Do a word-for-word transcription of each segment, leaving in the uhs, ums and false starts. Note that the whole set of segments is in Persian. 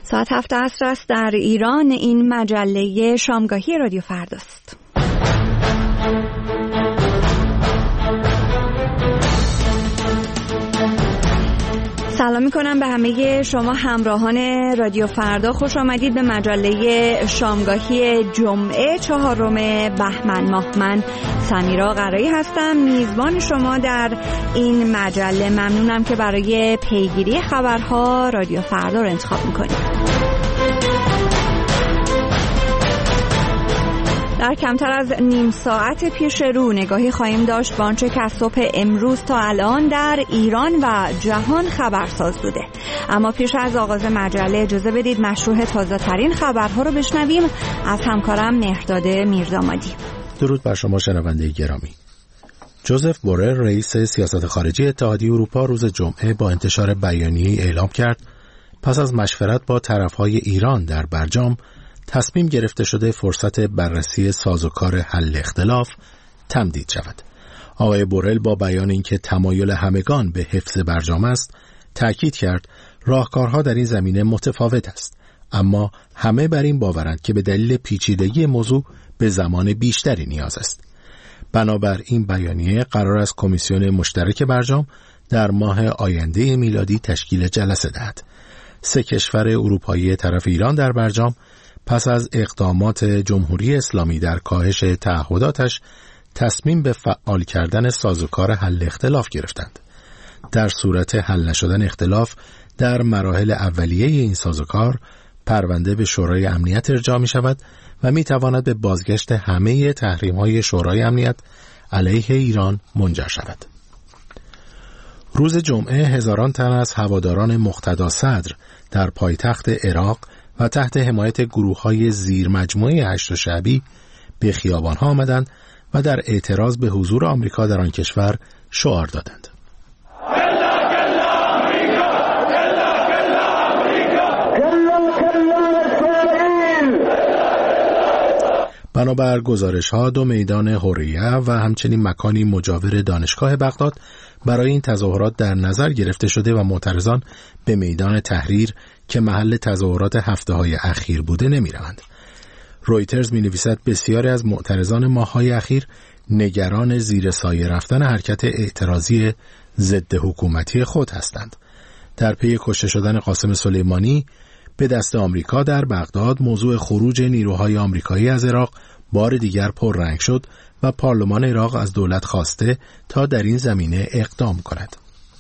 ساعت هفت عصر است در ایران. این مجله شامگاهی رادیو فرداست. سلام میکنم به همه شما همراهان رادیو فردا. خوش آمدید به مجله شامگاهی جمعه چهارم بهمن ماه. من سمیرا قرایی هستم، میزبان شما در این مجله. ممنونم که برای پیگیری خبرها رادیو فردا رو انتخاب میکنید. در کمتر از نیم ساعت پیش رو نگاهی خواهیم داشت به آنچه که از صبح امروز تا الان در ایران و جهان خبرساز بوده. اما پیش از آغاز مجله اجازه بدید مشروح تازه ترین خبرها رو بشنویم از همکارم مهرداد میردامادی. درود بر شما شنونده گرامی. جوزف بورل رئیس سیاست خارجی اتحادیه اروپا روز جمعه با انتشار بیانیه‌ای اعلام کرد پس از مشورت با طرفهای ایران در برجام تصمیم گرفته شده فرصت بررسی سازوکار حل اختلاف تمدید شود. آقای بورل با بیان اینکه تمایل همگان به حفظ برجام است، تأکید کرد راهکارها در این زمینه متفاوت است، اما همه بر این باورند که به دلیل پیچیدگی موضوع به زمان بیشتری نیاز است. بنابر این بیانیه قرار است کمیسیون مشترک برجام در ماه آینده میلادی تشکیل جلسه دهد. سه کشور اروپایی طرف ایران در برجام پس از اقدامات جمهوری اسلامی در کاهش تعهداتش تصمیم به فعال کردن سازوکار حل اختلاف گرفتند. در صورت حل نشدن اختلاف در مراحل اولیه این سازوکار پرونده به شورای امنیت ارجاع می شود و می تواند به بازگشت همه تحریم های شورای امنیت علیه ایران منجر شود. روز جمعه هزاران تن از هواداران مقتدا صدر در پایتخت عراق و تحت حمایت گروه‌های زیر مجموعه هشت شعبی به خیابان‌ها آمدند و در اعتراض به حضور آمریکا در آن کشور شعار دادند. بنابر گزارش‌ها دو میدان حریه و همچنین مکانی مجاور دانشگاه بغداد برای این تظاهرات در نظر گرفته شده و معترضان به میدان تحریر که محل تظاهرات هفته‌های اخیر بوده نمی‌روند. رویترز می‌نویسد بسیاری از معترضان ماه‌های اخیر نگران زیر سایه رفتن حرکت اعتراضی ضد حکومتی خود هستند. در پی کشته شدن قاسم سلیمانی به دست آمریکا در بغداد موضوع خروج نیروهای آمریکایی از عراق بار دیگر پررنگ شد و پارلمان عراق از دولت خواسته تا در این زمینه اقدام کند.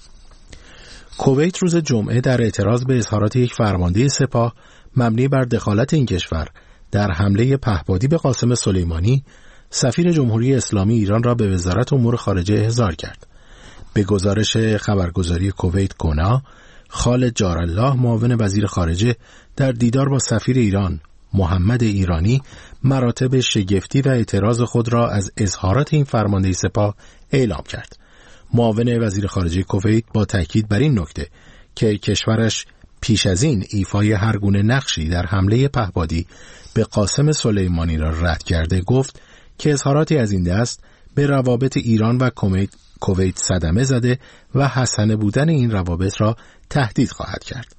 کویت روز جمعه در اعتراض به اظهارات یک فرمانده سپاه مبنی بر دخالت این کشور در حمله پهپادی به قاسم سلیمانی سفیر جمهوری اسلامی ایران را به وزارت امور خارجه احضار کرد. به گزارش خبرگزاری کویت کونا، خالد جارالله معاون وزیر خارجه در دیدار با سفیر ایران محمد ایرانی مراتب شگفتی و اعتراض خود را از اظهارات این فرمانده سپاه اعلام کرد. معاون وزیر خارجه کویت با تاکید بر این نکته که کشورش پیش از این ایفای هر گونه نقشی در حمله پهپادی به قاسم سلیمانی را رد کرده گفت که اظهاراتی از این دست به روابط ایران و کویت صدمه زده و حسنه بودن این روابط را تهدید خواهد کرد.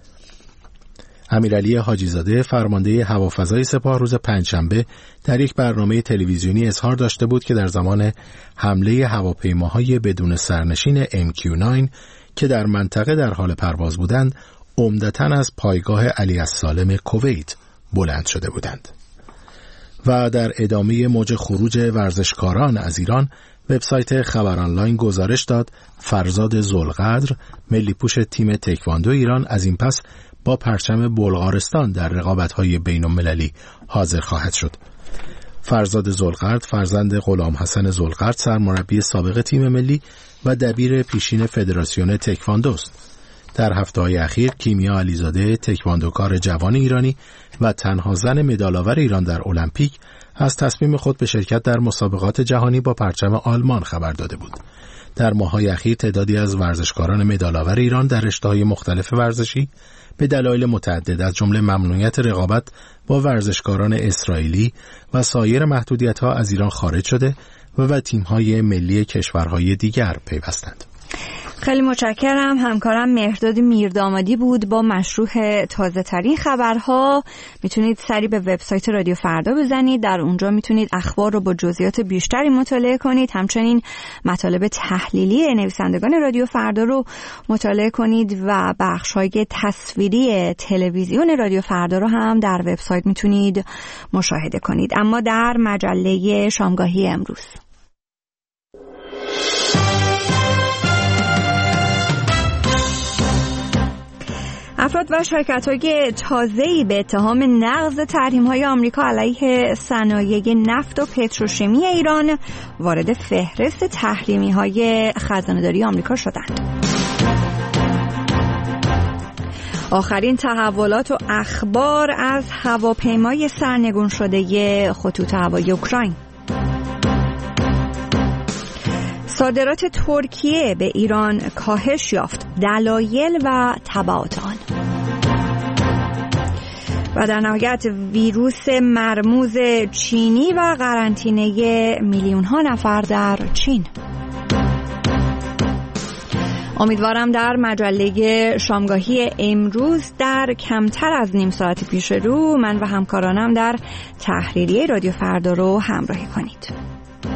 امیرعلی حاجیزاده فرمانده هوافضای سپاه روز پنجشنبه در یک برنامه تلویزیونی اظهار داشته بود که در زمان حمله هواپیماهای بدون سرنشین ام کیو نه که در منطقه در حال پرواز بودند عمدتاً از پایگاه علی السالم کویت بلند شده بودند. و در ادامه موج خروج ورزشکاران از ایران وبسایت خبر آنلاین گزارش داد فرزاد ذوالقدر ملی پوش تیم تکواندو ایران از این پس با پرچم بلغارستان در رقابت‌های بین‌المللی حاضر خواهد شد. فرزاد ذوالقدر فرزند غلام حسن ذوالقدر سرمربی سابق تیم ملی و دبیر پیشین فدراسیون تکواندو است. در هفته‌های اخیر کیمیا علیزاده تکواندوکار جوان ایرانی و تنها زن مدال‌آور ایران در المپیک از تصمیم خود به شرکت در مسابقات جهانی با پرچم آلمان خبر داده بود. در ماه‌های اخیر تعدادی از ورزشکاران مدال‌آور ایران در رشته‌های مختلف ورزشی به دلایل متعدد از جمله ممنوعیت رقابت با ورزشکاران اسرائیلی و سایر محدودیت‌ها از ایران خارج شده و به تیم‌های ملی کشورهای دیگر پیوستند. خیلی متشکرم. همکارم مهرداد میردامادی بود با مشروح تازه ترین خبرها. میتونید سری به وبسایت رادیو فردا بزنید، در اونجا میتونید اخبار رو با جزئیات بیشتری مطالعه کنید. همچنین مطالب تحلیلی نویسندگان رادیو فردا رو مطالعه کنید و بخش‌های تصویری تلویزیون رادیو فردا رو هم در وبسایت میتونید مشاهده کنید. اما در مجله شامگاهی امروز افراد و شرکت‌های تازه‌ای به اتهام نقض تحریم‌های آمریکا علیه صنایع نفت و پتروشیمی ایران وارد فهرست تحریمی‌های خزانه‌داری آمریکا شدند. آخرین تحولات و اخبار از هواپیمای سرنگون شده خطوط هوایی اوکراین. صادرات ترکیه به ایران کاهش یافت، دلایل و تبعات آن. و در نهایت ویروس مرموز چینی و قرنطینه میلیون ها نفر در چین. امیدوارم در مجله شامگاهی امروز در کمتر از نیم ساعت پیش رو من و همکارانم در تحریریه رادیو فردا رو همراهی کنید.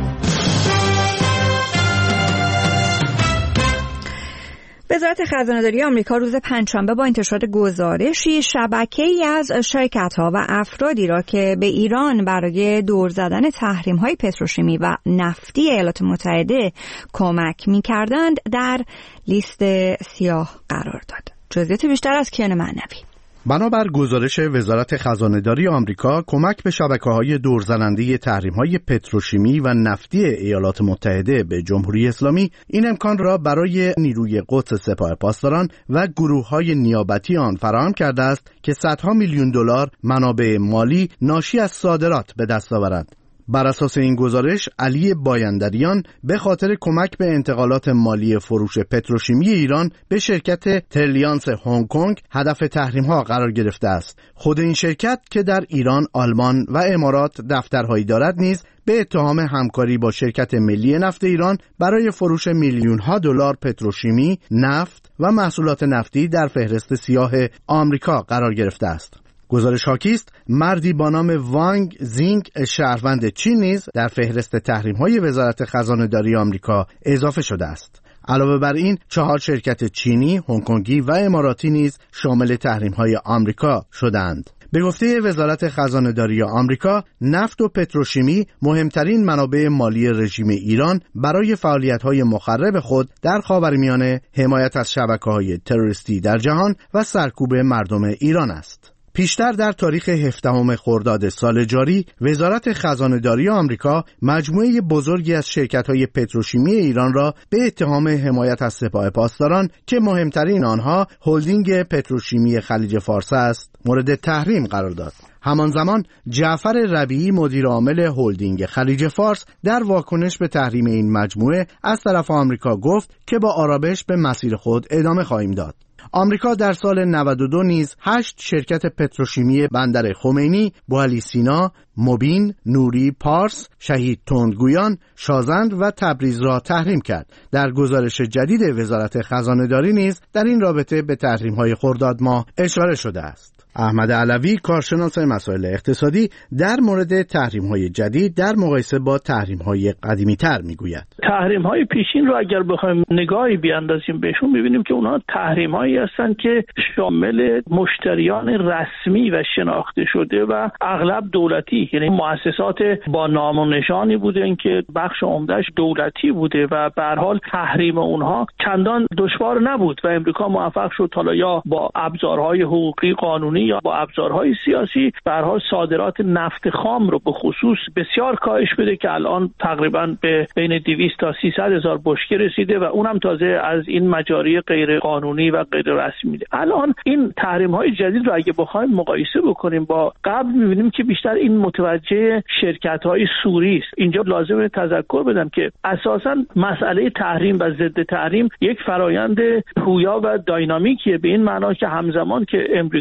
وزارت خزانه‌داری آمریکا روز پنجشنبه با انتشار گزارشی شبکه‌ای از شرکت‌ها و افرادی را که به ایران برای دور زدن تحریم‌های پتروشیمی و نفتی ایالات متحده کمک می‌کردند در لیست سیاه قرار داد. جزئیات بیشتر از کیان معنوی. بنابر گزارش وزارت خزانه‌داری آمریکا، کمک به شبکه‌های دورزننده تحریم‌های پتروشیمی و نفتی ایالات متحده به جمهوری اسلامی این امکان را برای نیروی قدس سپاه پاسداران و گروه‌های نیابتی آن فراهم کرده است که صدها میلیون دلار منابع مالی ناشی از صادرات به دست آورند. بر اساس این گزارش، علی بایندریان به خاطر کمک به انتقالات مالی فروش پتروشیمی ایران به شرکت تریلیانس هنگ کنگ هدف تحریم‌ها قرار گرفته است. خود این شرکت که در ایران، آلمان و امارات دفترهایی دارد نیز به اتهام همکاری با شرکت ملی نفت ایران برای فروش میلیون‌ها دلار پتروشیمی، نفت و محصولات نفتی در فهرست سیاه آمریکا قرار گرفته است. گزارش حاکی است مردی با نام وانگ زینگ شهروند چین نیز در فهرست تحریم‌های وزارت خزانه‌داری آمریکا اضافه شده است. علاوه بر این، چهار شرکت چینی، هنگ کنگی و اماراتی نیز شامل تحریم‌های آمریکا شدند. به گفته وزارت خزانه‌داری آمریکا، نفت و پتروشیمی مهمترین منابع مالی رژیم ایران برای فعالیت‌های مخرب خود در خاورمیانه، حمایت از شبکه‌های تروریستی در جهان و سرکوب مردم ایران است. پیشتر در تاریخ هفدهم خرداد سال جاری، وزارت خزانه‌داری آمریکا مجموعه بزرگی از شرکت‌های پتروشیمی ایران را به اتهام حمایت از سپاه پاسداران که مهمترین آنها هلدینگ پتروشیمی خلیج فارس است، مورد تحریم قرار داد. همان زمان جعفر ربیعی مدیر عامل هلدینگ خلیج فارس در واکنش به تحریم این مجموعه از طرف آمریکا گفت که با آرامش به مسیر خود ادامه خواهیم داد. آمریکا در سال نود و دو نیز هشت شرکت پتروشیمی بندر خمینی، بوعلی سینا، مبین، نوری، پارس، شهید تندگویان، شازند و تبریز را تحریم کرد. در گزارش جدید وزارت خزانه‌داری نیز در این رابطه به تحریم‌های خرداد ماه اشاره شده است. احمد علوی، کارشناس مسائل اقتصادی، در مورد تحریم‌های جدید در مقایسه با تحریم‌های قدیمی‌تر می‌گوید. تحریم‌های پیشین رو اگر بخوایم نگاهی بیاندازیم بهشون، می‌بینیم که اونها تحریم‌هایی هستند که شامل مشتریان رسمی و شناخته شده و اغلب دولتی، یعنی مؤسسات با نام و نشانی بودن که بخش عمده‌اش دولتی بوده و به هر حال تحریم اونها چندان دشوار نبود و امریکا موفق شد حالا یا با ابزارهای حقوقی قانونی یا با ابزارهای سیاسی به هر حال صادرات نفت خام رو به خصوص بسیار کاهش بده که الان تقریبا به بین دویست تا سیصد هزار بشکه رسیده و اونم تازه از این مجاری غیر قانونی و غیر رسمی. الان این تحریم‌های جدید رو اگه بخوایم مقایسه بکنیم با قبل، می‌بینیم که بیشتر این متوجه شرکت‌های سوری است. اینجا لازمه تذکر بدم که اساساً مسئله تحریم و ضد تحریم یک فرایند پویا و داینامیکیه، به این معنا که همزمان که امریکا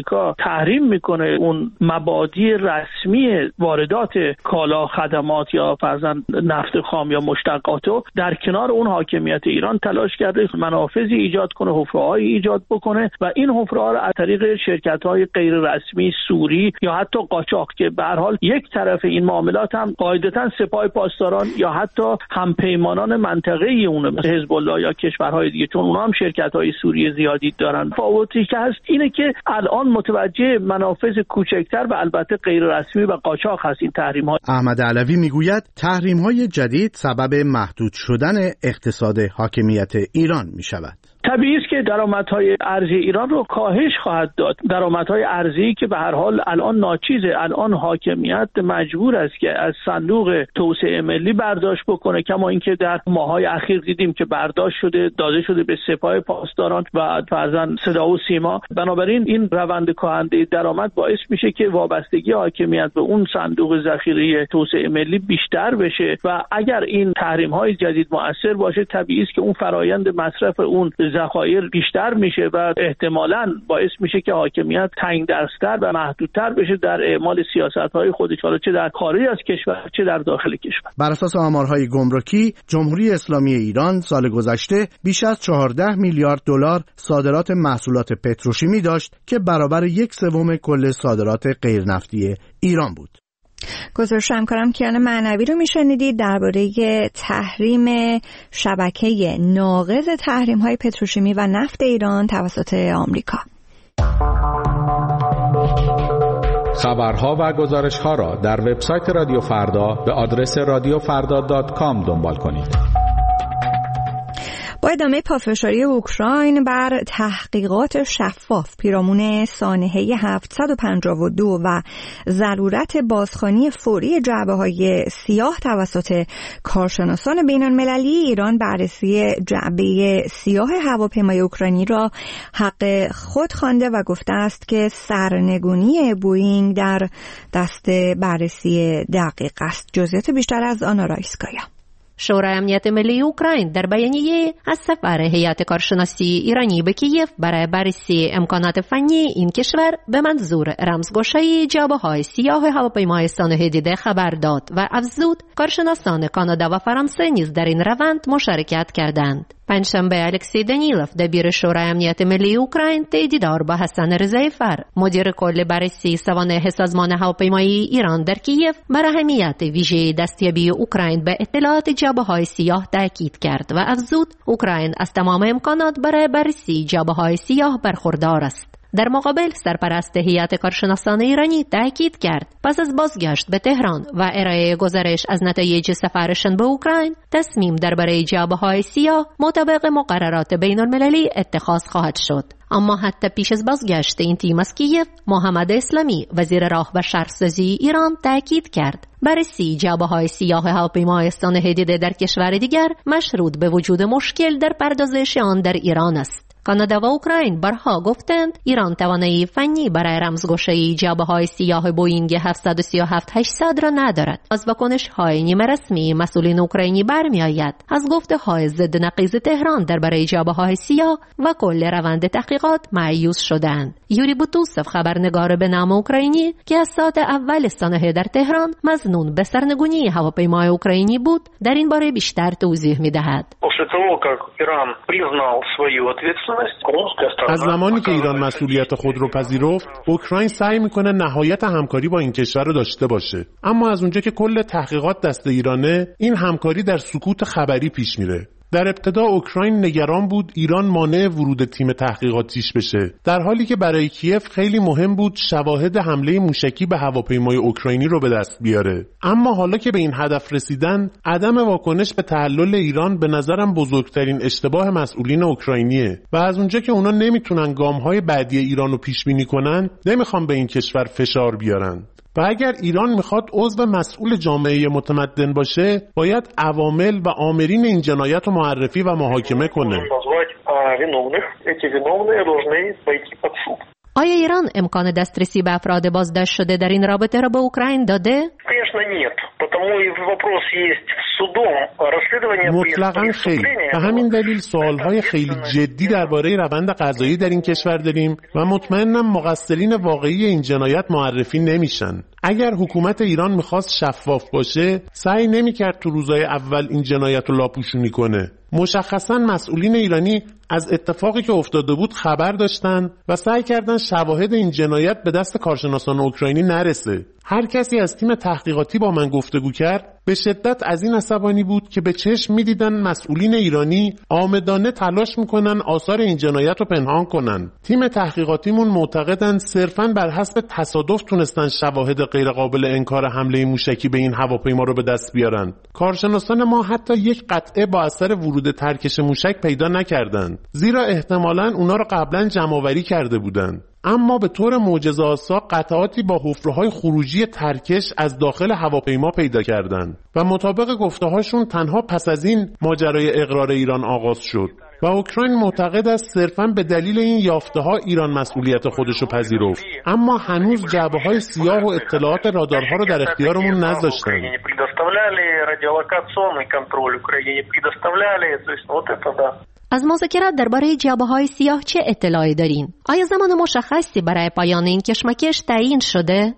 تحریم میکنه اون مبادی رسمی واردات کالا، خدمات یا فرضاً نفت خام یا مشتقاتو، در کنار اون حاکمیت ایران تلاش کرده منافذی ایجاد کنه، حفره‌هایی ایجاد بکنه و این حفره‌ها رو از طریق شرکت‌های غیر رسمی سوری یا حتی قاچاق که به هر حال یک طرف این معاملات هم قاعدتاً سپاه پاسداران یا حتی همپیمانان منطقه‌ای اونه مثل حزب الله یا کشورهای دیگه، چون اونها هم شرکت‌های سوری زیادی دارن. فاوتی که هست اینه که الان متوجه منافذ کوچکتر و البته غیر رسمی و قاچاق هست این تحریم‌ها. احمد علوی میگوید تحریم‌های جدید سبب محدود شدن اقتصاد حاکمیت ایران می‌شود. طبیعی است که درآمدهای ارزی ایران رو کاهش خواهد داد. درآمدهای ارزی که به هر حال الان ناچیزه، الان حاکمیت مجبور است که از صندوق توسعه ملی برداشت بکنه، کما اینکه در ماهای اخیر دیدیم که برداشت شده داده شده به سپاه پاسداران و فرزند صدا و سیما. بنابراین این روند کاهنده درآمد باعث میشه که وابستگی حاکمیت به اون صندوق ذخیره توسعه ملی بیشتر بشه و اگر این تحریم‌های جدید مؤثر باشه طبیعی است که اون فرایند مصرف اون ذخایر بیشتر میشه و احتمالاً باعث میشه که حاکمیت تنگ دست‌تر و محدودتر بشه در اعمال سیاست‌های خودش، حالا چه در خارج از کشور چه در داخل کشور. بر اساس آمارهای گمرکی، جمهوری اسلامی ایران سال گذشته بیش از چهارده میلیارد دلار صادرات محصولات پتروشیمی داشت که برابر یک سوم کل صادرات غیرنفتی ایران بود. گزارش همکارم کیان معنوی رو میشنیدید درباره تحریم شبکه ناقض تحریم‌های پتروشیمی و نفت ایران توسط آمریکا. خبرها و گزارش‌ها را در وبسایت رادیو فردا به آدرس رادیو فردا دات کام دنبال کنید. با ادامه پافشاری اوکراین بر تحقیقات شفاف پیرامون سانحه هفتصد و پنجاه و دو و ضرورت بازخوانی فوری جعبه‌های سیاه توسط کارشناسان بین‌المللی، ایران بررسی جعبه سیاه هواپیمای اوکراینی را حق خود خوانده و گفته است که سرنگونی بوئینگ در دست بررسی دقیق است. جزئیات بیشتر از آنا رایسکایا. شورای امنیت ملی اوکراین در بیانیه از سفر هیئت کارشناسی ایرانی به کیف برای بررسی امکانات فنی این کشور به منظور رمزگشایی جعبه‌های سیاه هواپیمای سانحه دیده خبر داد و افزود کارشناسان کانادا و فرانسه نیز در این روند مشارکت کردند. پنجشنبه الکسی دانیلوف دبیر شورای امنیت ملی اوکراین طی دیدار با حسن رضایی فر مدیر کل بررسی سوانح سازمان هواپیمایی ایران در کیف بر اهمیت ویژه دستیابی اوکراین به اطلاعات جعبه‌های سیاه تاکید کرد و افزود اوکراین از تمام امکانات برای بررسی جعبه‌های سیاه برخوردار است. در مقابل سرپرست هیئت کارشناسان ایرانی تاکید کرد پس از بازگشت به تهران و ارائه گزارش از نتایج سفرشان به اوکراین تصمیم درباره جعبه‌های سیاه مطابق مقررات بین‌المللی اتخاذ خواهد شد. اما حتی پیش از بازگشت این تیم از کیف، محمد اسلامی وزیر راه و شهرسازی ایران تاکید کرد بررسی جعبه‌های سیاه هواپیمای سانحه دیده در کشور دیگر مشروط به وجود مشکل در پردازش آن در ایران است. کانادا و اوکراین برها گفتند ایران توانایی فنی برای رمزگشایی جعبه‌های سیاه بوئینگ هفتصد و سی و هفت هشتصد را ندارد. از واکنش‌های نیمه رسمی مسئولین اوکراینی برمی‌آید از گفته‌های ضد نقیض تهران درباره جعبه‌های سیاه و کل روند تحقیقات مایوس شدند. یوری بوتوسف خبرنگار به نام اوکراینی که از ساعت اول سانحه در تهران مظنون به سرنگونی هواپیمای اوکراینی بود، در این باره بیشتر توضیح می‌دهد. از زمانی که ایران مسئولیت خود رو پذیرفت، اوکراین سعی میکنه نهایت همکاری با این کشور رو داشته باشه. اما از اونجا که کل تحقیقات دست ایرانه، این همکاری در سکوت خبری پیش میره. در ابتدا اوکراین نگران بود ایران مانع ورود تیم تحقیقاتیش بشه، در حالی که برای کیف خیلی مهم بود شواهد حمله موشکی به هواپیمای اوکراینی رو به دست بیاره. اما حالا که به این هدف رسیدن، عدم واکنش به تحلل ایران به نظرم بزرگترین اشتباه مسئولین اوکراینیه و از اونجا که اونا نمیتونن گام‌های بعدی ایران رو پیش بینی کنن، نمیخوان به این کشور فشار بیارن. و اگر ایران میخواد عضو مسئول جامعه متمدن باشه، باید عوامل و آمرین این جنایت رو معرفی و محاکمه کنه. آیا ایران امکان دسترسی به افراد بازداشت شده در این رابطه را به اوکراین داده؟ مطلقاً خیر. به همین دلیل سوالهای خیلی جدی درباره روند قضایی در این کشور داریم و مطمئنم مقصرین واقعی این جنایت معرفی نمیشن. اگر حکومت ایران میخواست شفاف باشه سعی نمیکرد تو روزهای اول این جنایت رو لاپوشونی کنه. مشخصاً مسئولین ایرانی از اتفاقی که افتاده بود خبر داشتن و سعی کردن شواهد این جنایت به دست کارشناسان اوکراینی نرسه. هر کسی از تیم تحقیقاتی با من گفتگو کرد به شدت از این عصبانی بود که به چشم می‌دیدن مسئولین ایرانی عامدانه تلاش میکنن آثار این جنایت رو پنهان کنن. تیم تحقیقاتیمون معتقدن صرفاً بر حسب تصادف تونستن شواهد غیرقابل انکار حمله موشکی به این هواپیما رو به دست بیارن. کارشناسان ما حتی یک قطعه با اثر ورود ترکش موشک پیدا نکردند، زیرا احتمالاً اونا رو قبلاً جمع‌آوری کرده بودن. اما به طور معجزه‌آسا قطعاتی با حفره‌های خروجی ترکش از داخل هواپیما پیدا کردند و مطابق گفته‌هاشون تنها پس از این ماجرای اقرار ایران آغاز شد و اوکراین معتقد است صرفاً به دلیل این یافته‌ها ایران مسئولیت خودشو پذیرفت. اما هنوز جعبه‌های سیاه و اطلاعات رادارها رو در اختیارمون نذاشتن. از مذاکرات درباره جعبه‌های سیاه چه اطلاعی دارین؟ آیا زمان مشخصی برای پایان این کشمکش تعیین شده؟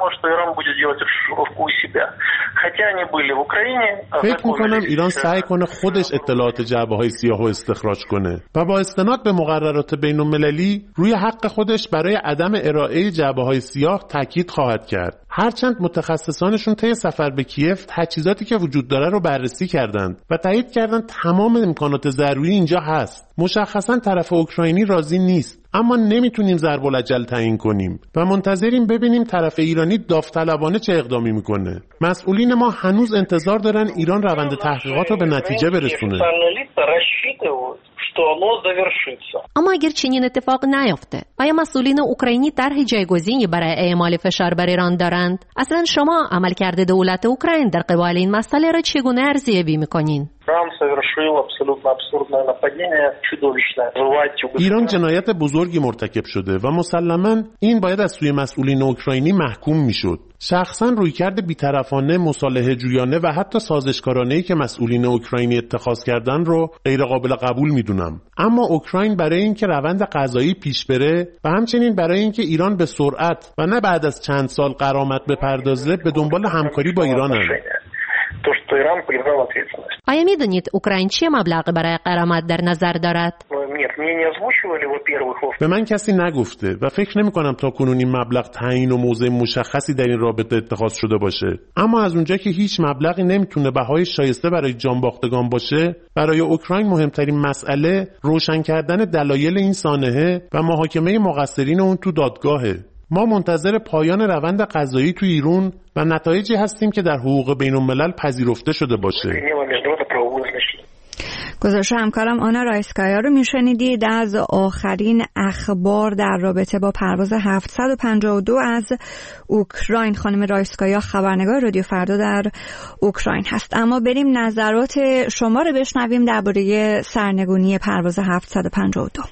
فکر می‌کنم ایران سعی کنه خودش اطلاعات جعبه‌های سیاه رو استخراج کنه و با استناد به مقررات بین‌المللی روی حق خودش برای عدم ارائه جعبه‌های سیاه تاکید خواهد کرد. هرچند متخصصانشون طی سفر به کیف تجهیزاتی که وجود داره رو بررسی کردند و تایید کردند تمام امکانات ضروری اینجا هست. مشخصاً طرف اوکراینی راضی نیست، اما نمیتونیم ضرب الاجل تعیین کنیم و منتظریم ببینیم طرف ایرانی داوطلبانه چه اقدامی میکنه. مسئولین ما هنوز انتظار دارن ایران روند تحقیقات رو به نتیجه برسونه. اما اگر چنین اتفاق نیفته، آیا مسئولین اوکراینی طرح جایگزینی برای اعمال فشار بر ایران دارند؟ اصلا شما عملکرد دولت اوکراین در قبال این مسئله را چگونه ارزیابی میکنین؟ ایران جنایت بزرگی مرتکب شده و مسلماً این باید از سوی مسئولین اوکراینی محکوم میشد. شخصاً رویکرد بی‌طرفانه، مصالحه جویانه و حتی سازشکارانه‌ای که مسئولین اوکراینی اتخاذ کردن رو غیر قابل قبول میدونم. اما اوکراین برای اینکه روند قضایی پیش بره و همچنین برای اینکه ایران به سرعت و نه بعد از چند سال غرامت بپردازه به دنبال همکاری با ایران هست. آیا میدونید اوکراین چه مبلغ برای غرامت در نظر دارد؟ به من کسی نگفته و فکر نمی کنم تا کنون این مبلغ تعیین و موضع مشخصی در این رابطه اتخاذ شده باشه. اما از اونجا که هیچ مبلغی نمیتونه بهای شایسته برای جانباختگان باشه، برای اوکراین مهمترین مسئله روشن کردن دلایل این سانحه و محاکمه مقصرین اون تو دادگاهه. ما منتظر پایان روند قضایی تو ایران و نتایجی هستیم که در حقوق بین الملل پذیرفته شده باشه. گزارش همکارم آنا رایسکایا رو میشنیدید از آخرین اخبار در رابطه با پرواز هفتصد و پنجاه و دو از اوکراین. خانم رایسکایا خبرنگار رادیو فردا در اوکراین هست. اما بریم نظرات شما رو بشنویم درباره سرنگونی پرواز هفتصد و پنجاه و دو.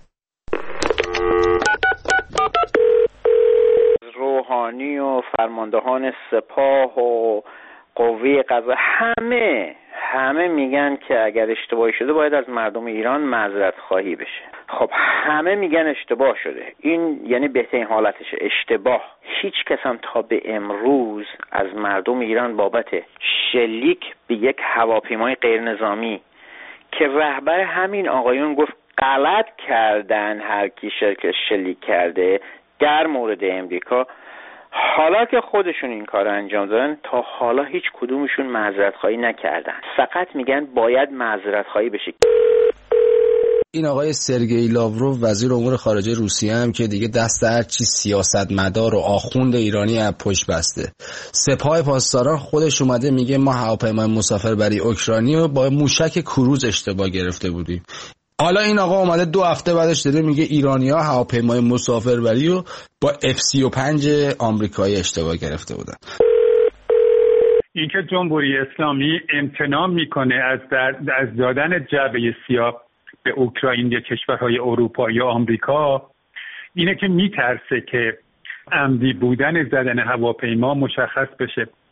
روحانی و فرماندهان سپاه و قوه قضاییه همه همه میگن که اگر اشتباهی شده باید از مردم ایران معذرت خواهی بشه. خب همه میگن اشتباه شده. این یعنی بهترین حالتشه، اشتباه. هیچ کس هم تا به امروز از مردم ایران بابت شلیک به یک هواپیمای غیر نظامی که رهبر همین آقایون گفت غلط کردن هر کی شرکت شلیک کرده در مورد امریکا، حالا که خودشون این کار انجام دادن تا حالا هیچ کدومشون معذرت خواهی نکردن. فقط میگن باید معذرت خواهی بشه. این آقای سرگئی لاوروف وزیر امور خارجه روسیه هم که دیگه دست هر چی سیاستمدار و آخوند ایرانی از پشت بسته. سپاه پاسداران خودش اومده میگه ما هواپیمای مسافربری اوکراینی رو با موشک کروز اشتباه گرفته بودیم. حالا این آقا اومده دو هفته بعدش داره میگه ایرانی‌ها هواپیمای مسافربری رو با اف سی و پنج آمریکایی اشتباه گرفته بودن. اینکه جمهوری اسلامی امتناع میکنه از در از دادن جعبه سیاه به اوکراین یا کشورهای اروپا یا آمریکا، اینه که میترسه که عمدی بودن زدن هواپیما مشخص بشه.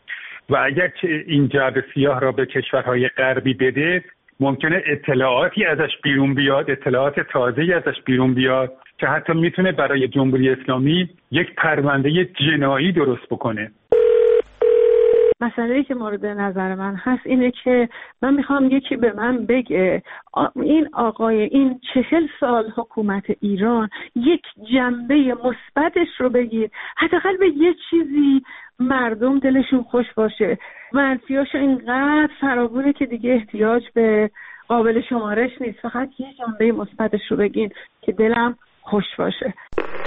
و اگر این جعبه سیاه را به کشورهای غربی بده ممکنه اطلاعاتی ازش بیرون بیاد، اطلاعات تازه‌ای ازش بیرون بیاد که حتی میتونه برای جمهوری اسلامی یک پرونده جنایی درست بکنه. مسئله‌ای که مورد نظر من هست اینه که من میخوام یکی به من بگه این آقای این چهل سال حکومت ایران یک جنبه مثبتش رو بگیر، حداقل به یه چیزی مردم دلشون خوش باشه. منفیاشو اینقدر فراوونه که دیگه احتیاج به قابل شمارش نیست، فقط یه جنبه مثبتش رو بگین که دلم خوش باشه.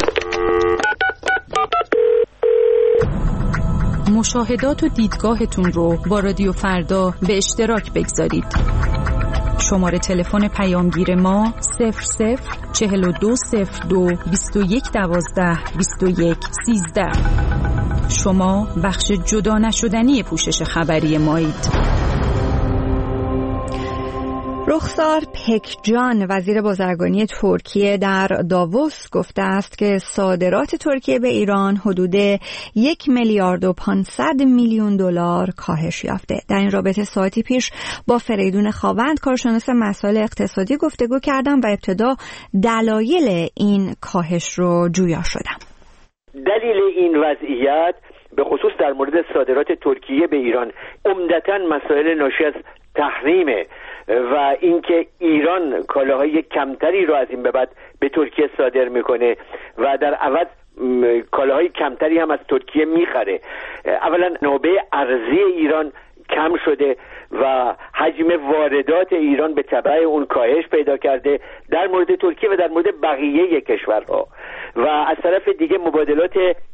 مشاهدات و دیدگاهتون رو با رادیو فردا به اشتراک بگذارید. شماره تلفن پیامگیر ما صفر صفر چهل و دو صفر دو بیست و یک دوازده بیست و یک سیزده. شما بخش جدا نشدنی پوشش خبری مایید. رخسار پکجان وزیر بازرگانی ترکیه در داووس گفته است که صادرات ترکیه به ایران حدود یک میلیارد و پانصد میلیون دلار کاهش یافته. در این رابطه ساعتی پیش با فریدون خاوند کارشناس مسائل اقتصادی گفتگو کردم و ابتدا دلایل این کاهش رو جویا شدم. دلیل این وضعیت به خصوص در مورد صادرات ترکیه به ایران عمدتاً مسائل ناشی از تحریمه و اینکه ایران کالاهای کمتری رو از این به بعد به ترکیه صادر میکنه و در عوض کالاهای کمتری هم از ترکیه میخره. اولا نوبه ارزی ایران کم شده و حجم واردات ایران به تبع اون کاهش پیدا کرده در مورد ترکیه و در مورد بقیه کشورها. و از طرف دیگه مبادلات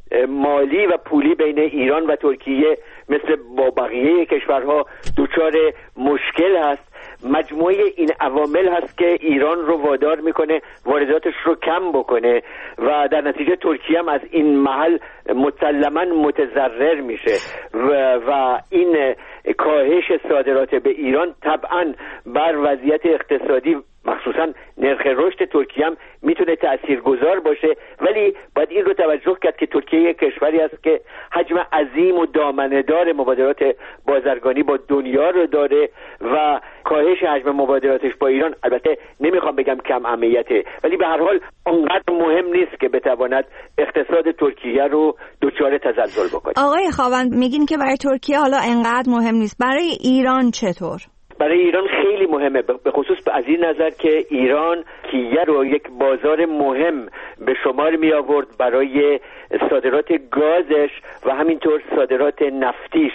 مالی و پولی بین ایران و ترکیه مثل با بقیه کشورها دچار مشکل هست. مجموعه این عوامل هست که ایران رو وادار میکنه وارداتش رو کم بکنه و در نتیجه ترکیه هم از این محل مسلماً متضرر میشه و, و این کاهش صادرات به ایران طبعاً بر وضعیت اقتصادی مخصوصاً نرخ رشد ترکیه هم میتونه تاثیرگذار باشه. ولی باید این رو توجه کرد که ترکیه یک کشوری است که حجم عظیم و دامنه‌دار مبادلات بازرگانی با دنیا رو داره و کاهش حجم مبادلاتش با ایران البته نمیخوام بگم کم اهمیته ولی به هر حال اونقدر مهم نیست که بتواند اقتصاد ترکیه رو دچار تزلزل بکنه. آقای خاوند میگین که برای ترکیه حالا انقدر مهم نیست، برای ایران چطور؟ برای ایران خیلی مهمه، به خصوص از این نظر که ایران ترکیه رو یک بازار مهم به شمار می آورد برای صادرات گازش و همینطور صادرات نفتیش.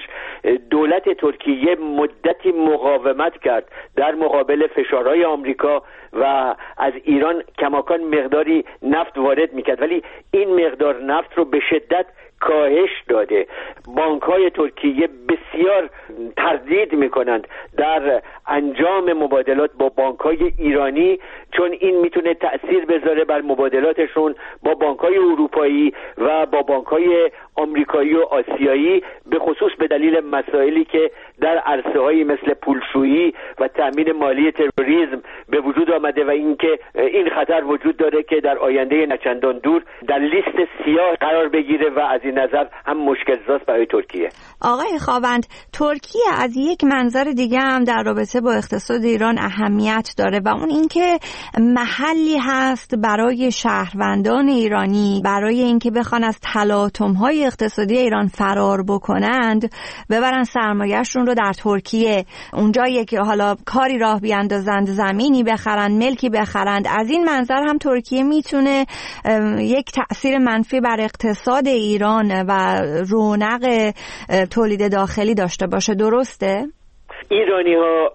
دولت ترکیه مدتی مقاومت کرد در مقابل فشارهای آمریکا و از ایران کماکان مقداری نفت وارد میکرد ولی این مقدار نفت رو به شدت کاهش داده. بانک‌های ترکیه بسیار تردید میکنند در انجام مبادلات با بانک‌های ایرانی چون این میتونه تأثیر بذاره بر مبادلاتشون با بانک‌های اروپایی و با بانک‌های آمریکایی و آسیایی، به خصوص به دلیل مسائلی که در عرصه‌هایی مثل پولشویی و تأمین مالی تروریسم به وجود آمده و اینکه این خطر وجود داره که در آینده نچندان دور در لیست سیاه قرار بگیره و از این نظر هم مشکل زاست برای ترکیه. آقای خاوند، ترکیه از یک منظر دیگه هم در رابطه با اقتصاد ایران اهمیت داره و اون اینکه محلی هست برای شهروندان ایرانی برای اینکه بخوان از تلاطم‌های اقتصادی ایران فرار بکنند ببرن سرمایه‌شون رو در ترکیه، اونجایی که حالا کاری راه بیاندازند، زمینی بخرند، ملکی بخرند. از این منظر هم ترکیه میتونه یک تأثیر منفی بر اقتصاد ایران و رونق تولید داخلی داشته باشه. درسته؟ ایرانی ها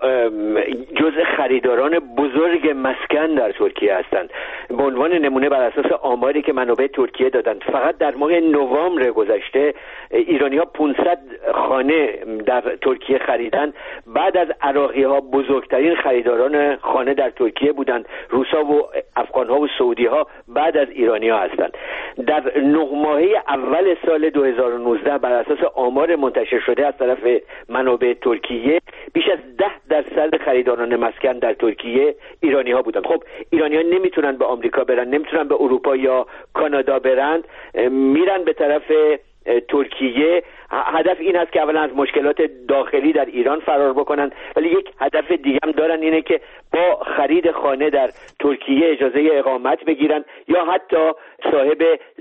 جزء خریداران بزرگ مسکن در ترکیه هستند. به عنوان نمونه بر اساس آماری که منابع ترکیه دادند فقط در ماه نوامبر گذشته ایرانی ها پانصد خانه در ترکیه خریدند. بعد از عراقی ها بزرگترین خریداران خانه در ترکیه بودند. روسا و افغان ها و سعودی ها بعد از ایرانی ها هستند. در نه ماهه اول سال دو هزار و نوزده بر اساس آمار منتشر شده از طرف منابع ترکیه بیش از ده درصد خریداران مسکن در ترکیه ایرانی ها بودند. خب ایرانی ها نمیتونن به آمریکا برن، نمیتونن به اروپا یا کانادا برن، میرن به طرف ترکیه. هدف این هست که اولا از مشکلات داخلی در ایران فرار بکنن، ولی یک هدف دیگه هم دارن، اینه که با خرید خانه در ترکیه اجازه اقامت بگیرن یا حتی صاحب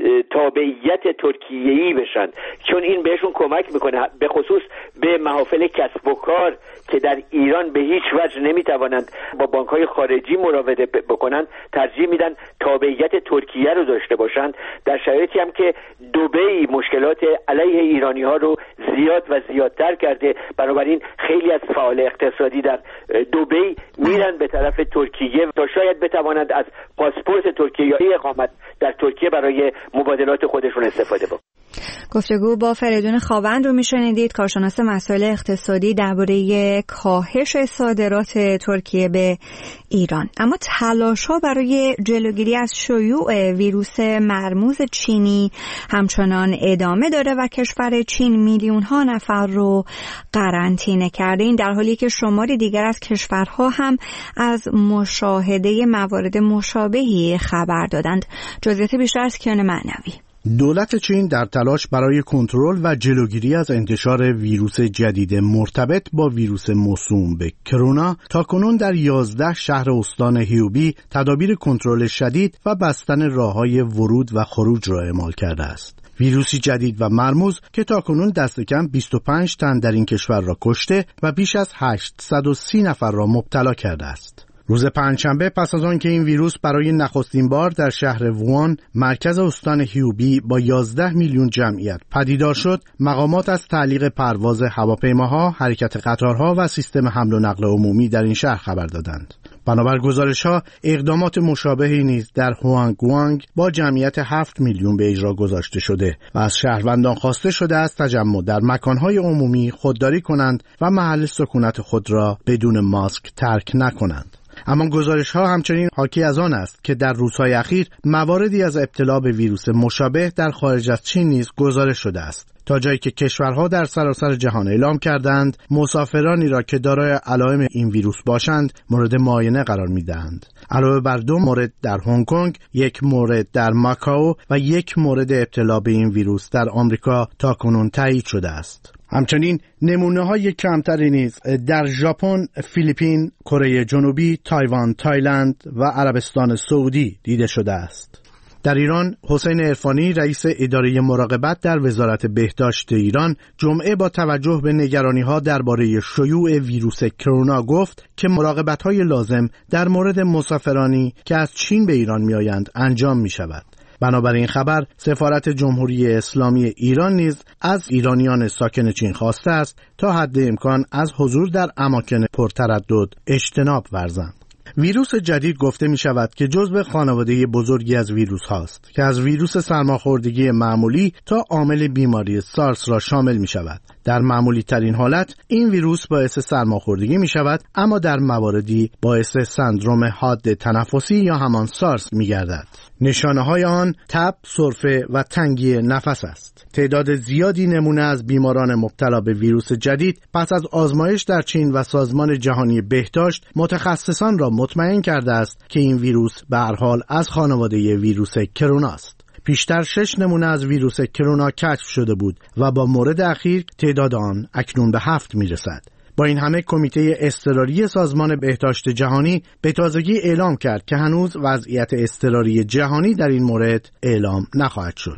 تابعیت ترکیه‌ای بشن، چون این بهشون کمک میکنه، به خصوص به محافل کسب و کار که در ایران به هیچ وجه نمیتوانند با بانک‌های خارجی مراوده بکنند، ترجیح میدن تابعیت ترکیه رو داشته باشند، در شرایطی هم که دبی مشکلات علیه ایرانی‌ها رو زیاد و زیادتر کرده. بنابراین خیلی از فعال اقتصادی در دبی میرن به طرف ترکیه تا شاید بتوانند از پاسپورت ترکیه یا اقامت در ترکیه برای مبادلات خودشون استفاده بکنند. گفتگو با فریدون خاوند رو میشنیدید، کارشناس مسائل اقتصادی درباره کاهش صادرات ترکیه به ایران. اما تلاش‌ها برای جلوگیری از شیوع ویروس مرموز چینی همچنان ادامه داره و کشور چین میلیون‌ها نفر رو قرنطینه کرده، این در حالی که شماری دیگر از کشورها هم از مشاهده موارد مشابهی خبر دادند. جزئیات بیشتر از کیان معنوی. دولت چین در تلاش برای کنترل و جلوگیری از انتشار ویروس جدید مرتبط با ویروس موسوم به کرونا تاکنون در یازده شهر استان هیوبی تدابیر کنترل شدید و بستن راه‌های ورود و خروج را اعمال کرده است. ویروسی جدید و مرموز که تاکنون دست کم بیست و پنج تن در این کشور را کشته و بیش از هشتصد و سی نفر را مبتلا کرده است. روز پنجشنبه پس از آن که این ویروس برای نخستین بار در شهر ووان مرکز استان هیوبی با یازده میلیون جمعیت پدیدار شد، مقامات از تعلیق پرواز هواپیماها، حرکت قطارها و سیستم حمل و نقل عمومی در این شهر خبر دادند. بنابر گزارش‌ها اقدامات مشابهی نیز در هوانگوانگ با جمعیت هفت میلیون به اجرا گذاشته شده و از شهروندان خواسته شده است تجمع در مکان‌های عمومی خودداری کنند و محل سکونت خود را بدون ماسک ترک نکنند. اما گزارش‌ها همچنین حاکی از آن است که در روزهای اخیر مواردی از ابتلا به ویروس مشابه در خارج از چین نیز گزارش شده است، تا جایی که کشورها در سراسر جهان اعلام کردند مسافرانی را که دارای علائم این ویروس باشند مورد معاینه قرار می‌دهند. علاوه بر دو مورد در هنگ کنگ، یک مورد در ماکائو و یک مورد ابتلا به این ویروس در آمریکا تاکنون تایید شده است. همچنین نمونه‌های کمتری نیز در ژاپن، فیلیپین، کره جنوبی، تایوان، تایلند و عربستان سعودی دیده شده است. در ایران، حسین عرفانی رئیس اداره مراقبت در وزارت بهداشت ایران جمعه با توجه به نگرانی‌ها درباره شیوع ویروس کرونا گفت که مراقبت‌های لازم در مورد مسافرانی که از چین به ایران می‌آیند انجام می‌شود. بنابراین خبر سفارت جمهوری اسلامی ایران نیز از ایرانیان ساکن چین خواسته است تا حد امکان از حضور در اماکن پرتردد اجتناب ورزند. ویروس جدید گفته می شود که جزو خانواده بزرگی از ویروس هاست که از ویروس سرماخوردگی معمولی تا عامل بیماری سارس را شامل می شود. در معمولی ترین حالت این ویروس باعث سرماخوردگی می شود، اما در مواردی باعث سندروم حاد تنفسی یا همان سارس می گردد. نشانه های آن تب، سرفه و تنگی نفس است. تعداد زیادی نمونه از بیماران مبتلا به ویروس جدید پس از آزمایش در چین و سازمان جهانی بهداشت متخصصان را مطمئن کرده است که این ویروس به هر حال از خانواده ویروس کرونا است. پیشتر شش نمونه از ویروس کرونا کشف شده بود و با مورد اخیر تعداد آن اکنون به هفت میرسد. با این همه کمیته اضطراری سازمان بهداشت جهانی به تازگی اعلام کرد که هنوز وضعیت اضطراری جهانی در این مورد اعلام نخواهد شد.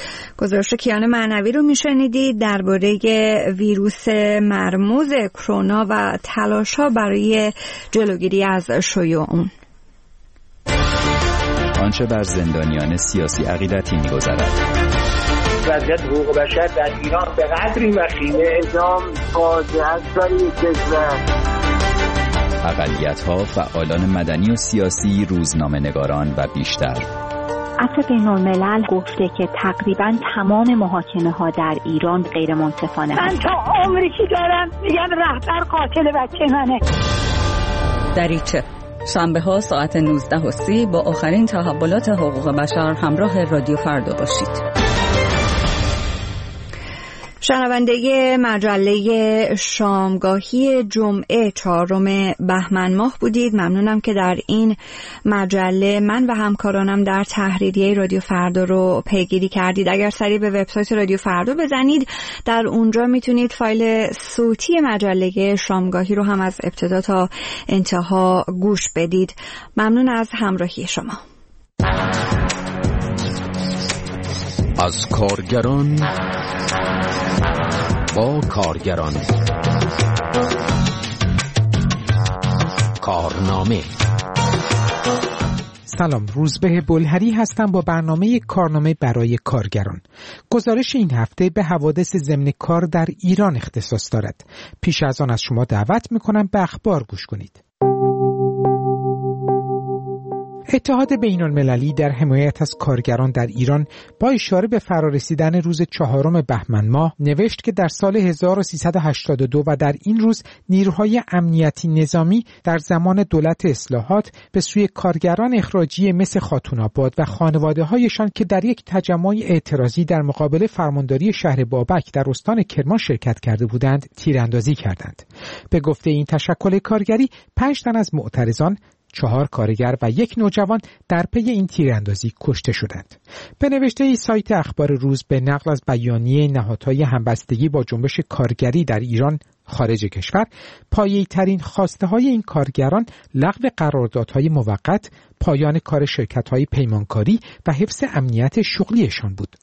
گزارش کیان معنوی رو میشنیدید درباره ویروس مرموز کرونا و تلاش‌ها برای جلوگیری از شیوع اون. آنچه بر زندانیان سیاسی عقیدتی می‌گذرد. وضعیت حقوق بشر در ایران به قدری وخیمه، اعدام فاجعه است برای کشور. اقلیت‌ها، فعالان مدنی و سیاسی، روزنامه‌نگاران و بیشتر. عفو بین‌الملل گفته که تقریباً تمام محاکمه‌ها در ایران غیر منصفانه است. من تا عمری که دارم میگم رهبر قاتل بچه منه. دریچه شنبه ها ساعت نوزده و سی با آخرین تحولات حقوق بشر همراه رادیو فردا باشید. شنونده مجله شامگاهی جمعه چهارم بهمن ماه بودید. ممنونم که در این مجله من و همکارانم در تحریریه رادیو فردا رو پیگیری کردید. اگر سریع به وبسایت رادیو فردا بزنید در اونجا میتونید فایل صوتی مجله شامگاهی رو هم از ابتدا تا انتها گوش بدید. ممنون از همراهی شما. از کارگران با کارگران، کارنامه. سلام، روزبه بلهری هستم با برنامه کارنامه برای کارگران. گزارش این هفته به حوادث ضمن کار در ایران اختصاص دارد. پیش از آن از شما دعوت میکنم به اخبار گوش کنید. اتحاد بین‌المللی در حمایت از کارگران در ایران با اشاره به فرارسیدن روز چهارم بهمن ماه نوشت که در سال هزار و سیصد و هشتاد و دو و در این روز نیروهای امنیتی نظامی در زمان دولت اصلاحات به سوی کارگران اخراجی مثل خاتون‌آباد و خانواده‌هایشان که در یک تجمع اعتراضی در مقابل فرمانداری شهر بابک در استان کرمان شرکت کرده بودند تیراندازی کردند. به گفته این تشکل کارگری، پنج تن از معترضان، چهار کارگر و یک نوجوان در پی این تیراندازی کشته شدند. به نوشته ای سایت اخبار روز به نقل از بیانیه نهادهای همبستگی با جنبش کارگری در ایران خارج کشور، پایه‌ای ترین خواسته های این کارگران لغو قراردادهای موقت، پایان کار شرکت‌های پیمانکاری و حفظ امنیت شغلیشان بود.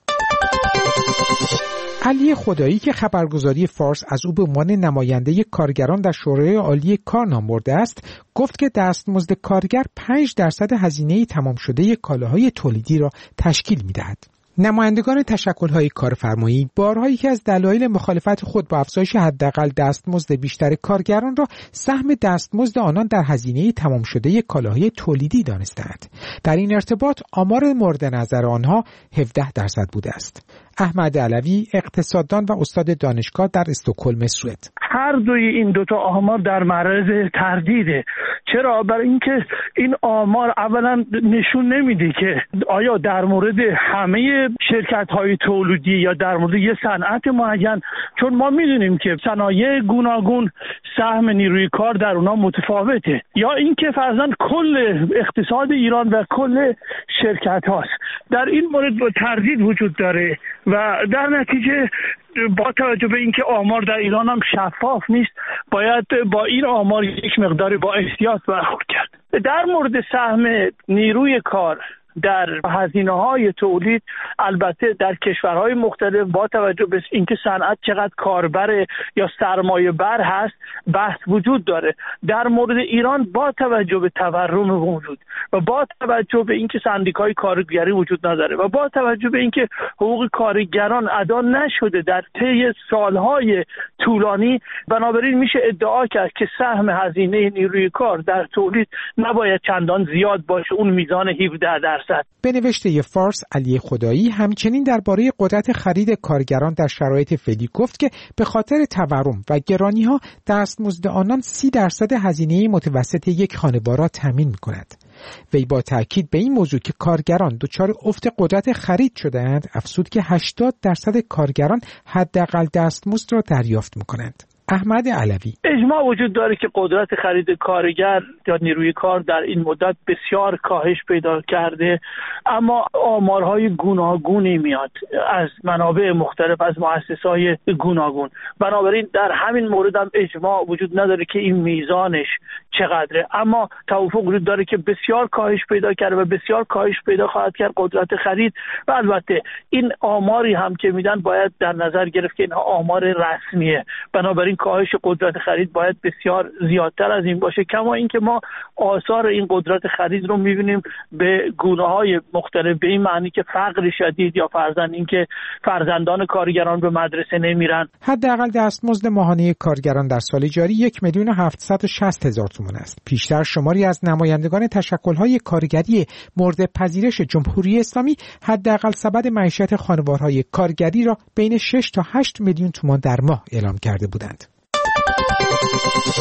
علی خدایی که خبرگزاری فارس از او به عنوان نماینده کارگران در شورای عالی کار نام برده است، گفت که دستمزد کارگر پنج درصد هزینه تمام شده کالاهای تولیدی را تشکیل می‌دهد. نمایندگان تشکل‌های کارفرمایی بارها یکی از دلایل مخالفت خود با افزایش حداقل دستمزد بیشتر کارگران را سهم دستمزد آنان در هزینه تمام شده کالاهای تولیدی دانستند. در این ارتباط آمار مورد نظر آنها هفده درصد بوده است. احمد علوی، اقتصاددان و استاد دانشگاه در استکهلم، سوئد: هر دوی این دوتا آمار در معرض تردیده. چرا؟ برای اینکه این آمار اولا نشون نمیده که آیا در مورد همه شرکت‌های تولیدی یا در مورد یه صنعت معین، چون ما میدونیم که صنایع گوناگون سهم نیروی کار در اونها متفاوته، یا اینکه فرضاً کل اقتصاد ایران و کل شرکت هاست. در این مورد تردید وجود داره و در نتیجه با توجه به اینکه آمار در ایران هم شفاف نیست، باید با این آمار یک مقداری با احتیاط برخورد کرد. در مورد سهم نیروی کار در هزینه‌های تولید، البته در کشورهای مختلف با توجه به اینکه صنعت چقدر کاربر یا سرمایه بر هست بحث وجود داره. در مورد ایران با توجه به تورم موجود و با توجه به اینکه سندیکای کارگری وجود نداره و با توجه به اینکه حقوق کارگران ادا نشده در طی سالهای طولانی، بنابراین میشه ادعا کرد که سهم هزینه نیروی کار در تولید نباید چندان زیاد باشه، اون میزان هفده درصد. به نوشته فارس، علی خدایی همچنین درباره قدرت خرید کارگران در شرایط فعلی گفت که به خاطر تورم و گرانی‌ها دستمزد آنان سی درصد هزینه متوسط یک خانوار را تامین می‌کند. وی با تاکید به این موضوع که کارگران دچار افت قدرت خرید شده‌اند، افزود که هشتاد درصد کارگران حداقل دستمزد را دریافت می‌کنند. احمد علوی: اجماع وجود داره که قدرت خرید کارگر یا نیروی کار در این مدت بسیار کاهش پیدا کرده، اما آمارهای گوناگونی میاد از منابع مختلف، از مؤسسه‌های گوناگون. بنابراین در همین مورد هم اجماع وجود نداره که این میزانش چقدره، اما توافق وجود داره که بسیار کاهش پیدا کرده و بسیار کاهش پیدا خواهد کرد قدرت خرید. و البته این آماری هم که میدن باید در نظر گرفت که اینها آمار رسمیه، بنابراین کاهش قدرت خرید باید بسیار زیادتر از این باشه. کما اینکه ما آثار این قدرت خرید رو می‌بینیم به گونه‌های مختلف، به این معنی که فقر شدید یا فرضاً اینکه فرزندان کارگران به مدرسه نمیرن. حداقل دستمزد ماهانه کارگران در سال جاری یک میلیون و هفتصد و شصت هزار تومان است. پیشتر شماری از نمایندگان تشکل‌های کارگری مورد پذیرش جمهوری اسلامی حداقل سبد معیشت خانوارهای کارگری را بین شش تا هشت میلیون تومان در ماه اعلام کرده بودند.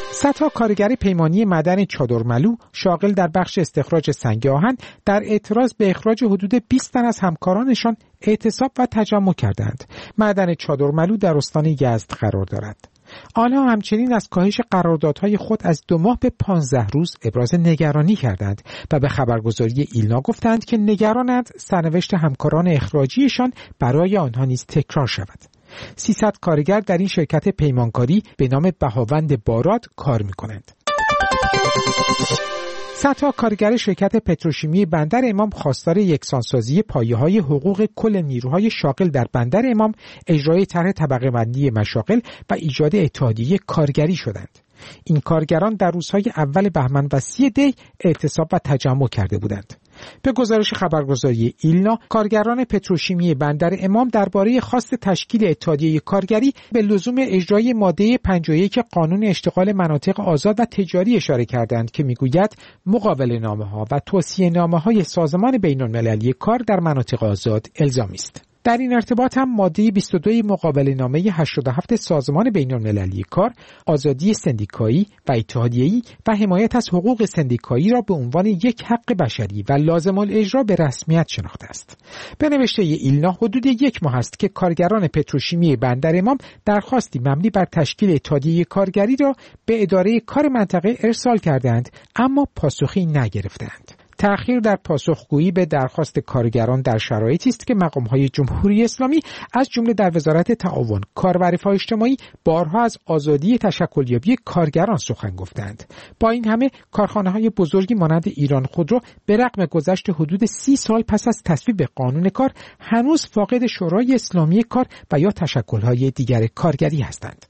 ستا کارگر پیمانی معدن چادرملو شاغل در بخش استخراج سنگ آهن در اعتراض به اخراج حدود بیست تن از همکارانشان اعتصاب و تجمع کردند. معدن چادرملو در استان یزد قرار دارد. آنها همچنین از کاهش قراردادهای خود از دو ماه به پانزده روز ابراز نگرانی کردند و به خبرگزاری ایلنا گفتند که نگرانند سرنوشت همکاران اخراجیشان برای آنها نیز تکرار شود. سیصد کارگر در این شرکت پیمانکاری به نام بهاوند باراد کار می‌کنند. ستا کارگر شرکت پتروشیمی بندر امام خواستار یکسانسازی پایه‌های حقوق کل نیروهای شاغل در بندر امام، اجرای طرح طبقه بندی مشاغل و ایجاد اتحادیه کارگری شدند. این کارگران در روزهای اول بهمن و سی دی اعتصاب و تجمع کرده بودند. به گزارش خبرگزاری ایلنا، کارگران پتروشیمی بندر امام درباره خواست تشکیل اتحادیه کارگری به لزوم اجرای ماده پنجاه و یک قانون اشتغال مناطق آزاد و تجاری اشاره کردند که میگوید مقابله نامه‌ها و توصیه نامه‌های سازمان بین‌المللی کار در مناطق آزاد الزامی است. در این ارتباط هم ماده بیست و دو مقابله نامه هشتاد و هفت سازمان بین‌المللی کار آزادی سندیکایی و اتحادیه‌ای و حمایت از حقوق سندیکایی را به عنوان یک حق بشری و لازم الاجرا به رسمیت شناخته است. به نوشته ایلنا حدود یک ماه است که کارگران پتروشیمی بندر امام درخواستی مبنی بر تشکیل اتحادیه کارگری را به اداره کار منطقه ارسال کردند، اما پاسخی نگرفتند. تأخیر در پاسخگویی به درخواست کارگران در شرایطی است که مقام‌های جمهوری اسلامی از جمله در وزارت تعاون، کار و رفاه اجتماعی بارها از آزادی تشکلیابی کارگران سخن گفتند. با این همه کارخانه‌های بزرگی مانند ایران خودرو به رغم گذشت حدود سی سال پس از تصویب قانون کار هنوز فاقد شورای اسلامی کار و یا تشکل‌های دیگر کارگری هستند.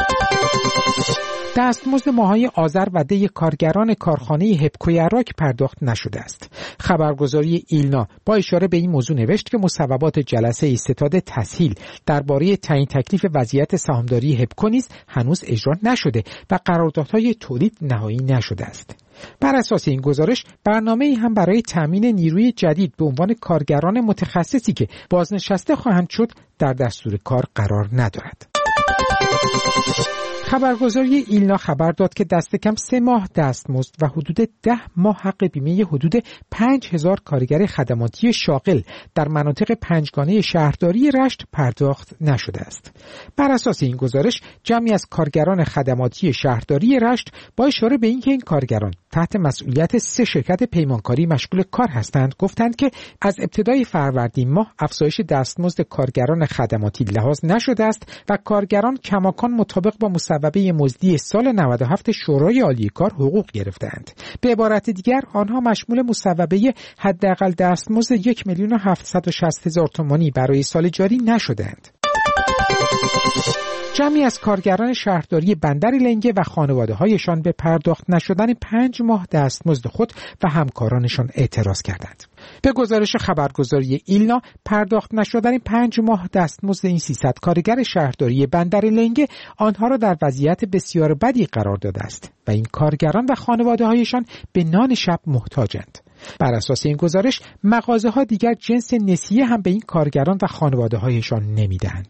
دستمزد ماه‌های آذر و دی کارگران کارخانه هپکوی عراق پرداخت نشده است. خبرگزاری ایلنا با اشاره به این موضوع نوشت که مصوبات جلسه استداد تسهیل درباره تعیین تکلیف وضعیت سهامداری هپکو نیز هنوز اجرا نشده و قراردادهای تولید نهایی نشده است. بر اساس این گزارش برنامه‌ای هم برای تامین نیروی جدید به عنوان کارگران متخصصی که بازنشسته خواهند شد در دستور کار قرار ندارد. خبرگزاری ایلنا خبر داد که دست کم سه ماه دستمزد و حدود ده ماه حق بیمه حدود پنج هزار کارگر خدماتی شاغل در مناطق پنجگانه شهرداری رشت پرداخت نشده است. بر اساس این گزارش جمعی از کارگران خدماتی شهرداری رشت با اشاره به اینکه این کارگران تحت مسئولیت سه شرکت پیمانکاری مشغول کار هستند گفتند که از ابتدای فروردین ماه افزایش دستمزد کارگران خدماتی لحاظ نشده است و کارگران کماکان مطابق با مصوبه مزدی سال نود و هفت شورای عالی کار حقوق گرفتند. به عبارت دیگر آنها مشمول مصوبه حداقل دستمزد یک میلیون و هفتصد و شصت هزار تومانی برای سال جاری نشدند. جمعی از کارگران شهرداری بندر لنگه و خانواده‌هایشان به پرداخت نشدن پنج ماه دستمزد خود و همکارانشان اعتراض کردند. به گزارش خبرگزاری ایلنا پرداخت نشدن پنج ماه دستمزد این سیصد کارگر شهرداری بندر لنگه آنها را در وضعیت بسیار بدی قرار داده است و این کارگران و خانواده‌هایشان به نان شب محتاجند. بر اساس این گزارش مغازه‌ها دیگر جنس نسیه هم به این کارگران و خانواده‌هایشان نمی‌دهند.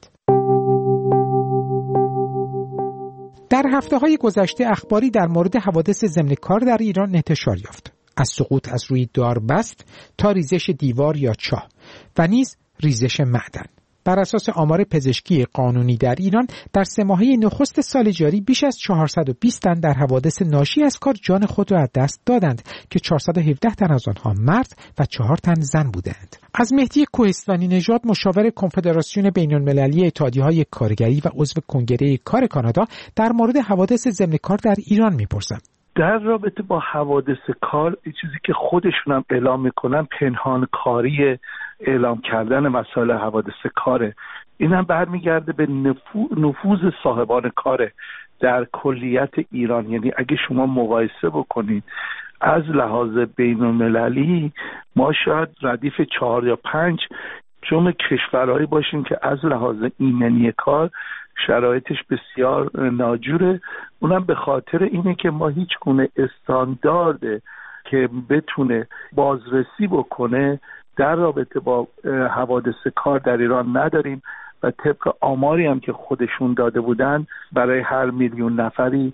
در هفته‌های گذشته اخباری در مورد حوادث ضمن کار در ایران انتشار یافت. از سقوط از روی داربست تا ریزش دیوار یا چاه و نیز ریزش معدن. بر اساس آمار پزشکی قانونی در ایران در سه ماهه نخست سال جاری بیش از چهارصد و بیست تن در حوادث ناشی از کار جان خود را از دست دادند که چهارصد و هفده تن از آنها مرد و چهار تن زن بودند. از مهدی کوهستانی نژاد مشاور کنفدراسیون بین‌المللی اتحادیه‌های کارگری و عضو کنگره کار کانادا در مورد حوادث ضمن کار در ایران می‌پرسم. در رابطه با حوادث کار چیزی که خودشون هم اعلام میکنن پنهان کاری اعلام کردن مسائل حوادث کاره. این هم برمیگرده به نفوذ صاحبان کار در کلیت ایران. یعنی اگه شما مقایسه بکنید از لحاظ بین المللی ما شاید ردیف چهار یا پنج جمع کشورهایی باشیم که از لحاظ ایمنی کار شرایطش بسیار ناجوره. اونم به خاطر اینه که ما هیچ گونه استاندارد که بتونه بازرسی بکنه در رابطه با حوادث کار در ایران نداریم و طبق آماری هم که خودشون داده بودن برای هر میلیون نفری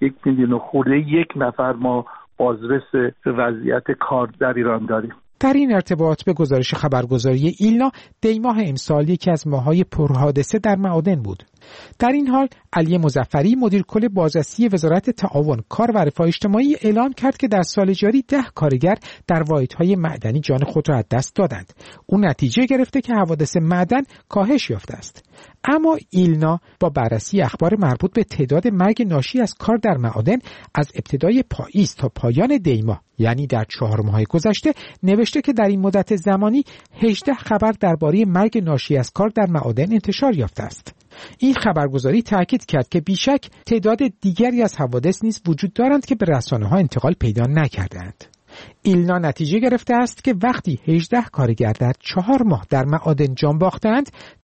یک میلیون خورده یک نفر ما بازرس به وضعیت کار در ایران داریم. در این ارتباط به گزارش خبرگزاری ایلنا، دی ماه امسال یکی از ماه‌های پرحادثه در معادن بود. در این حال علی مظفری مدیر کل بازرسی وزارت تعاون، کار و رفاه اجتماعی اعلام کرد که در سال جاری ده کارگر در واحدهای معدنی جان خود را از دست دادند. اون نتیجه گرفته که حوادث معدن کاهش یافته است. اما ایلنا با بررسی اخبار مربوط به تعداد مرگ ناشی از کار در معادن از ابتدای پاییز تا پایان دی ماه، یعنی در چهار ماه گذشته، نوشته که در این مدت زمانی هجده خبر درباره مرگ ناشی از کار در معادن انتشار یافته است. این خبرگزاری تاکید کرد که بیشک تعداد دیگری از حوادث نیز وجود دارند که به رسانه‌ها انتقال پیدا نکردند. ایلنا نتیجه گرفته است که وقتی هجده کارگر در چهار ماه در معادن جان باختند،